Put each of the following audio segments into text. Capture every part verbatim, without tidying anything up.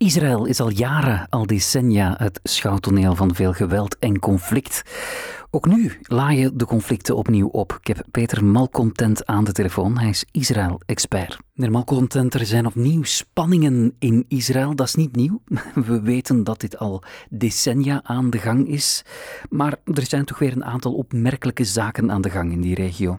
Israël is al jaren, al decennia, het schouwtoneel van veel geweld en conflict. Ook nu laaien de conflicten opnieuw op. Ik heb Peter Malcontent aan de telefoon. Hij is Israël-expert. Meneer Malcontent, er zijn opnieuw spanningen in Israël. Dat is niet nieuw. We weten dat dit al decennia aan de gang is. Maar er zijn toch weer een aantal opmerkelijke zaken aan de gang in die regio.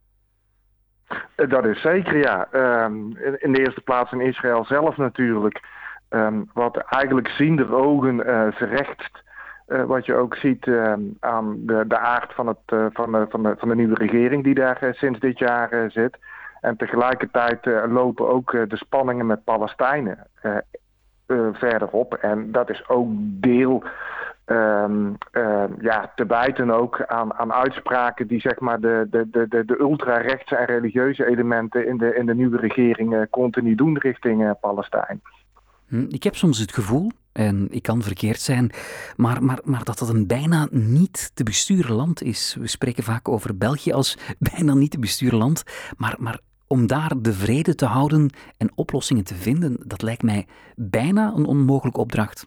Dat is zeker, ja. Um, in de eerste plaats in Israël zelf natuurlijk. Um, wat eigenlijk ziender ogen uh, verrecht. Uh, wat je ook ziet uh, aan de, de aard van, het, uh, van, de, van, de, van de nieuwe regering die daar uh, sinds dit jaar uh, zit. En tegelijkertijd uh, lopen ook uh, de spanningen met Palestijnen uh, uh, verder op. En dat is ook deel um, uh, ja, te wijten ook aan, aan uitspraken die zeg maar de, de, de, de, de ultra-rechtse en religieuze elementen in de, in de nieuwe regering uh, continu doen richting uh, Palestijn. Ik heb soms het gevoel, en ik kan verkeerd zijn, maar, maar, maar dat dat een bijna niet te besturen land is. We spreken vaak over België als bijna niet te besturen land, maar, maar om daar de vrede te houden en oplossingen te vinden, dat lijkt mij bijna een onmogelijke opdracht.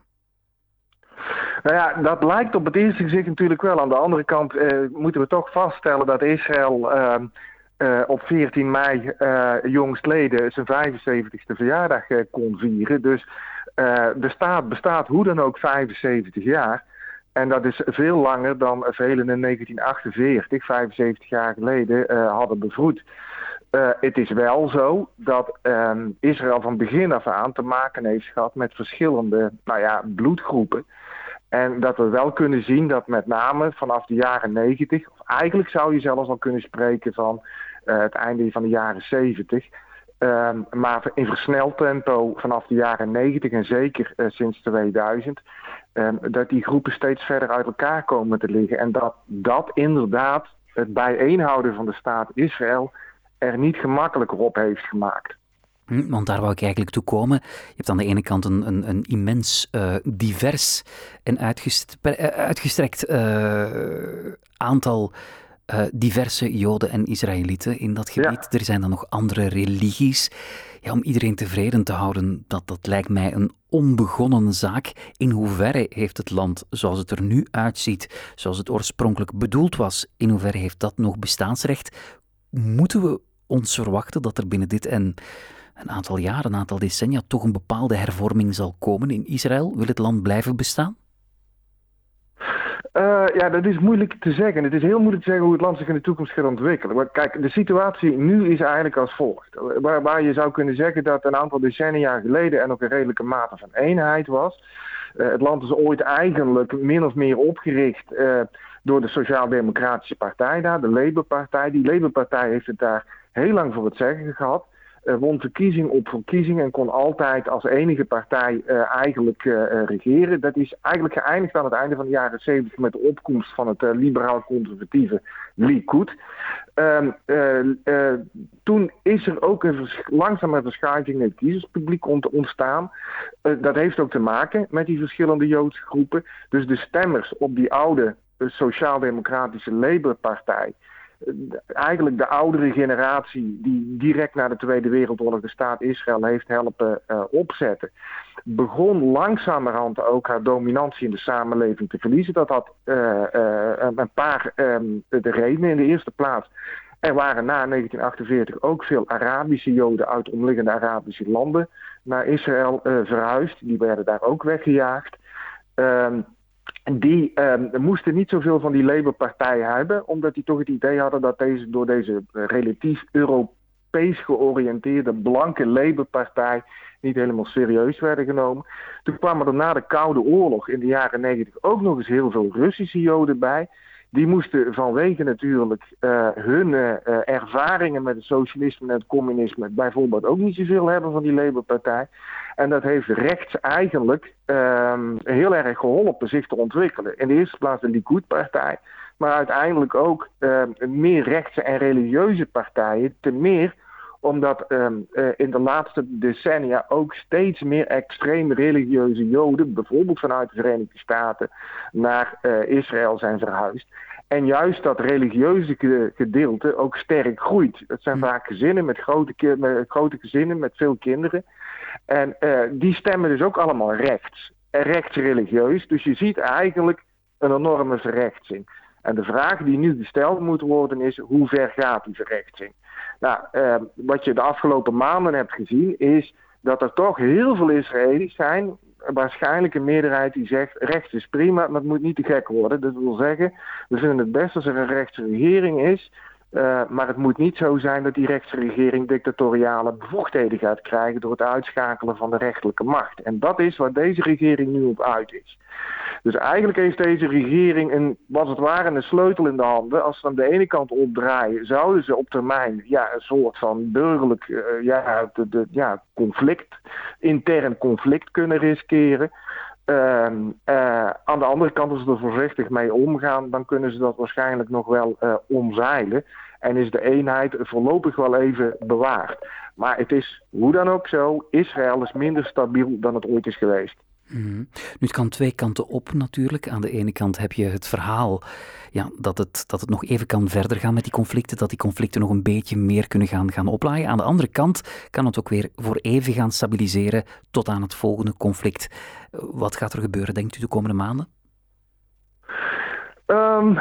Nou ja, dat lijkt op het eerste gezicht natuurlijk wel. Aan de andere kant eh, moeten we toch vaststellen dat Israël Uh, Uh, op veertien mei uh, jongstleden zijn vijfenzeventigste verjaardag uh, kon vieren. Dus uh, de staat bestaat hoe dan ook vijfenzeventig jaar. En dat is veel langer dan velen in negentien achtenveertig, vijfenzeventig jaar geleden, uh, hadden bevroed. Uh, het is wel zo dat uh, Israël van begin af aan te maken heeft gehad met verschillende nou ja, bloedgroepen. En dat we wel kunnen zien dat met name vanaf de jaren negentig, of eigenlijk zou je zelfs al kunnen spreken van uh, het einde van de jaren zeventig, uh, maar in versneld tempo vanaf de jaren negentig en zeker uh, sinds tweeduizend, uh, dat die groepen steeds verder uit elkaar komen te liggen. En dat dat inderdaad het bijeenhouden van de staat Israël er niet gemakkelijker op heeft gemaakt. Want daar wou ik eigenlijk toe komen. Je hebt aan de ene kant een, een, een immens uh, divers en uitgestre- uitgestrekt uh, aantal uh, diverse Joden en Israëlieten in dat gebied. Ja. Er zijn dan nog andere religies. Ja, om iedereen tevreden te houden, dat, dat lijkt mij een onbegonnen zaak. In hoeverre heeft het land, zoals het er nu uitziet, zoals het oorspronkelijk bedoeld was, in hoeverre heeft dat nog bestaansrecht? Moeten we ons verwachten dat er binnen dit en een aantal jaren, een aantal decennia, toch een bepaalde hervorming zal komen in Israël? Wil het land blijven bestaan? Uh, ja, dat is moeilijk te zeggen. Het is heel moeilijk te zeggen hoe het land zich in de toekomst gaat ontwikkelen. Maar kijk, de situatie nu is eigenlijk als volgt. Waar, waar je zou kunnen zeggen dat een aantal decennia geleden er nog een redelijke mate van eenheid was. Uh, het land is ooit eigenlijk min of meer opgericht uh, door de Sociaal-Democratische Partij daar, de Labour-partij. Die Labour-partij heeft het daar heel lang voor het zeggen gehad. Uh, won verkiezing op verkiezing en kon altijd als enige partij uh, eigenlijk uh, uh, regeren. Dat is eigenlijk geëindigd aan het einde van de jaren zeventig met de opkomst van het uh, liberaal-conservatieve Likud. Uh, uh, uh, toen is er ook een vers- langzame verschuiving in het kiezerspubliek ontstaan. Uh, dat heeft ook te maken met die verschillende Joodse groepen. Dus de stemmers op die oude uh, Sociaal-Democratische Labour-partij, eigenlijk de oudere generatie die direct na de Tweede Wereldoorlog de staat Israël heeft helpen uh, opzetten, begon langzamerhand ook haar dominantie in de samenleving te verliezen. Dat had uh, uh, een paar um, de redenen. In de eerste plaats, er waren na negentien achtenveertig ook veel Arabische Joden uit omliggende Arabische landen naar Israël uh, verhuisd. Die werden daar ook weggejaagd. Um, Die uh, moesten niet zoveel van die Labour-partij hebben, omdat die toch het idee hadden dat deze door deze uh, relatief Europees georiënteerde blanke Labour-partij niet helemaal serieus werden genomen. Toen kwamen er na de Koude Oorlog in de jaren negentig ook nog eens heel veel Russische Joden bij. Die moesten vanwege natuurlijk uh, hun uh, ervaringen met het socialisme en het communisme bijvoorbeeld ook niet zoveel hebben van die Labour-partij. En dat heeft rechts eigenlijk uh, heel erg geholpen zich te ontwikkelen. In de eerste plaats de Likud-partij, maar uiteindelijk ook uh, meer rechtse en religieuze partijen. Ten meer omdat uh, uh, in de laatste decennia ook steeds meer extreem religieuze Joden, bijvoorbeeld vanuit de Verenigde Staten, naar uh, Israël zijn verhuisd. En juist dat religieuze gedeelte ook sterk groeit. Het zijn vaak gezinnen met grote, met grote gezinnen met veel kinderen. En uh, die stemmen dus ook allemaal rechts. En rechtsreligieus. Dus je ziet eigenlijk een enorme verrechtsing. En de vraag die nu gesteld moet worden is, hoe ver gaat die verrechtsing? Nou, uh, wat je de afgelopen maanden hebt gezien is dat er toch heel veel Israëli's zijn, waarschijnlijk een meerderheid die zegt, rechts is prima, maar het moet niet te gek worden. Dat wil zeggen, we vinden het best als er een rechtse regering is, uh, maar het moet niet zo zijn dat die rechtse regering dictatoriale bevoegdheden gaat krijgen door het uitschakelen van de rechterlijke macht. En dat is waar deze regering nu op uit is. Dus eigenlijk heeft deze regering een, was het ware een sleutel in de handen. Als ze aan de ene kant opdraaien, zouden ze op termijn ja, een soort van burgerlijk uh, ja, de, de, ja, conflict, intern conflict kunnen riskeren. Uh, uh, aan de andere kant, als ze er voorzichtig mee omgaan, dan kunnen ze dat waarschijnlijk nog wel uh, omzeilen. En is de eenheid voorlopig wel even bewaard. Maar het is hoe dan ook zo, Israël is minder stabiel dan het ooit is geweest. Mm-hmm. Nu, het kan twee kanten op natuurlijk. Aan de ene kant heb je het verhaal ja, dat, het, dat het nog even kan verder gaan met die conflicten, dat die conflicten nog een beetje meer kunnen gaan, gaan oplaaien. Aan de andere kant kan het ook weer voor even gaan stabiliseren tot aan het volgende conflict. Wat gaat er gebeuren, denkt u, de komende maanden? Um,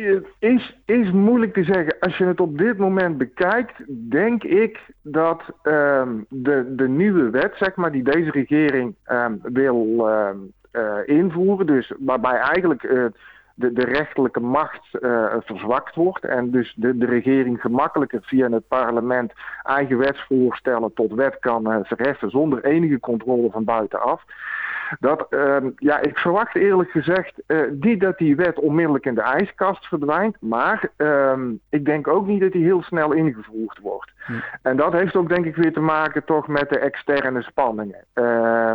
is, is moeilijk te zeggen. Als je het op dit moment bekijkt, denk ik dat um, de, de nieuwe wet, zeg maar, die deze regering um, wil um, uh, invoeren, dus waarbij eigenlijk uh, de, de rechterlijke macht uh, verzwakt wordt en dus de, de regering gemakkelijker via het parlement eigen wetsvoorstellen tot wet kan uh, verheffen zonder enige controle van buitenaf. Dat, uh, ja, ik verwacht eerlijk gezegd uh, niet dat die wet onmiddellijk in de ijskast verdwijnt, maar uh, ik denk ook niet dat die heel snel ingevoerd wordt. Hm. En dat heeft ook denk ik weer te maken toch met de externe spanningen. Uh,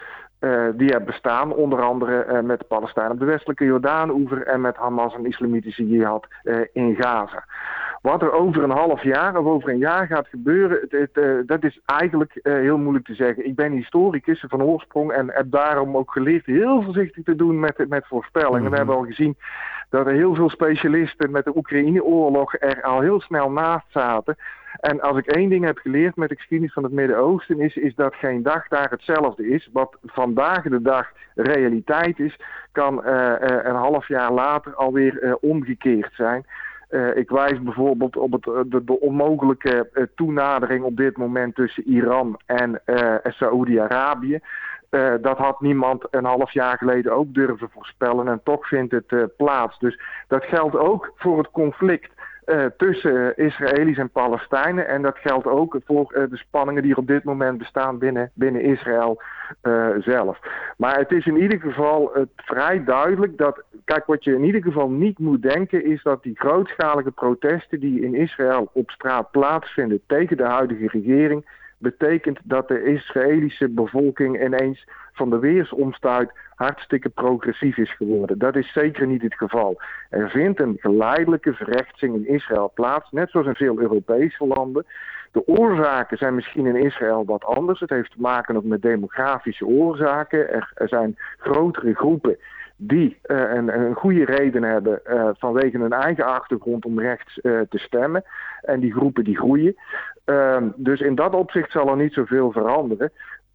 uh, die er bestaan, onder andere uh, met de Palestijnen op de westelijke Jordaan-oever en met Hamas en islamitische jihad uh, in Gaza. Wat er over een half jaar of over een jaar gaat gebeuren, het, het, uh, dat is eigenlijk uh, heel moeilijk te zeggen. Ik ben historicus van oorsprong en heb daarom ook geleerd heel voorzichtig te doen met, met voorspellingen. Mm-hmm. We hebben al gezien dat er heel veel specialisten met de Oekraïne-oorlog er al heel snel naast zaten. En als ik één ding heb geleerd met de geschiedenis van het Midden-Oosten is, is dat geen dag daar hetzelfde is. Wat vandaag de dag realiteit is, kan uh, uh, een half jaar later alweer uh, omgekeerd zijn. Uh, ik wijs bijvoorbeeld op het, de, de onmogelijke uh, toenadering op dit moment tussen Iran en uh, Saoedi-Arabië. Uh, dat had niemand een half jaar geleden ook durven voorspellen en toch vindt het uh, plaats. Dus dat geldt ook voor het conflict uh, tussen Israëli's en Palestijnen. En dat geldt ook voor uh, de spanningen die er op dit moment bestaan binnen, binnen Israël uh, zelf. Maar het is in ieder geval uh, vrij duidelijk dat, kijk, wat je in ieder geval niet moet denken is dat die grootschalige protesten die in Israël op straat plaatsvinden tegen de huidige regering, betekent dat de Israëlische bevolking ineens van de weersomstuit hartstikke progressief is geworden. Dat is zeker niet het geval. Er vindt een geleidelijke verrechtsing in Israël plaats, net zoals in veel Europese landen. De oorzaken zijn misschien in Israël wat anders. Het heeft te maken ook met demografische oorzaken. Er, er zijn grotere groepen die uh, een, een goede reden hebben uh, vanwege hun eigen achtergrond om rechts uh, te stemmen. En die groepen die groeien. Uh, dus in dat opzicht zal er niet zoveel veranderen.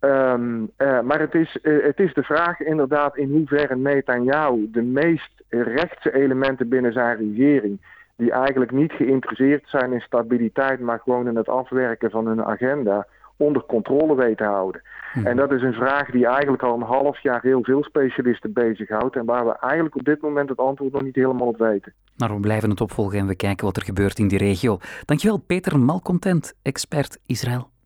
Um, uh, maar het is, uh, het is de vraag inderdaad in hoeverre Netanyahu de meest rechtse elementen binnen zijn regering, die eigenlijk niet geïnteresseerd zijn in stabiliteit, maar gewoon in het afwerken van hun agenda, onder controle weet te houden. Hmm. En dat is een vraag die eigenlijk al een half jaar heel veel specialisten bezighoudt en waar we eigenlijk op dit moment het antwoord nog niet helemaal op weten. Maar we blijven het opvolgen en we kijken wat er gebeurt in die regio. Dankjewel Peter Malcontent, expert Israël.